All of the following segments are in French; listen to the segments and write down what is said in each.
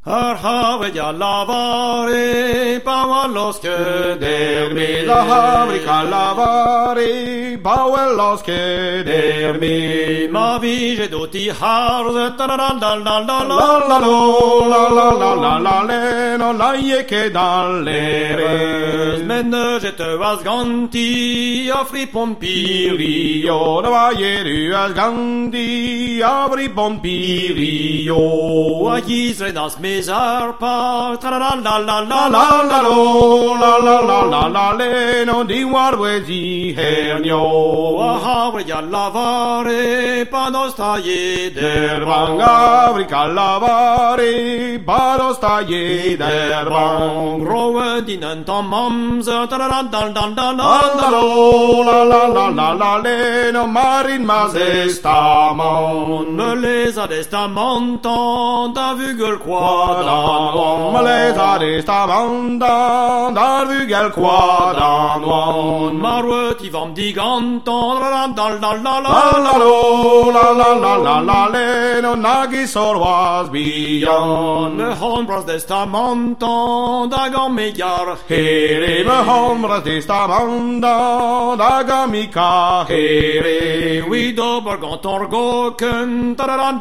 Havia lavare, paulos que Dermi la havrica lavare, paulos che dermi. ma vige duti harze, La la lo, la le, no la ye che dalle men je te vas ganti, afri pompirio, no va yeru as gandhi, avri pompirio. agis renas mesarpa, La la lo, la le, no di warwezi hernio. havia lavare, panos taille Havrica lavare, paros taille derbang. Rowe dinen tam mamze, La le, no marin mas estamon. me les adestamantan, da vugel quadan, Maleza destamanda, dar vugel quadan. marwe tivam digantan, La le, no nagis or was beyond. me honbras destamantan, da gamegar, Here me homras destamanda, dagamica here. we dober gantor goken,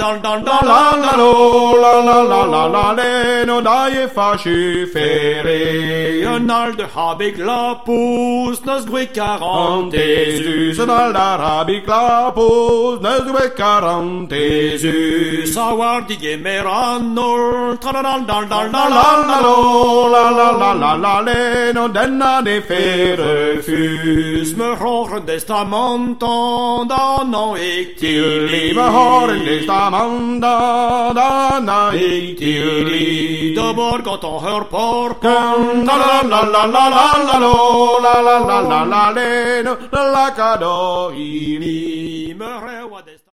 La le, no daie fasci fere. un alde habig la pus, nos dwe 40 Antesus, un aldarabic lapus, nesue carantesus. Sawardi gemeranor, La le, no denna de ferefus. me horen destamantan, da no ik Tilly me har en destamanda, dana ik tilly. de borgantan hör porken, La le, no la cado ini. me rewa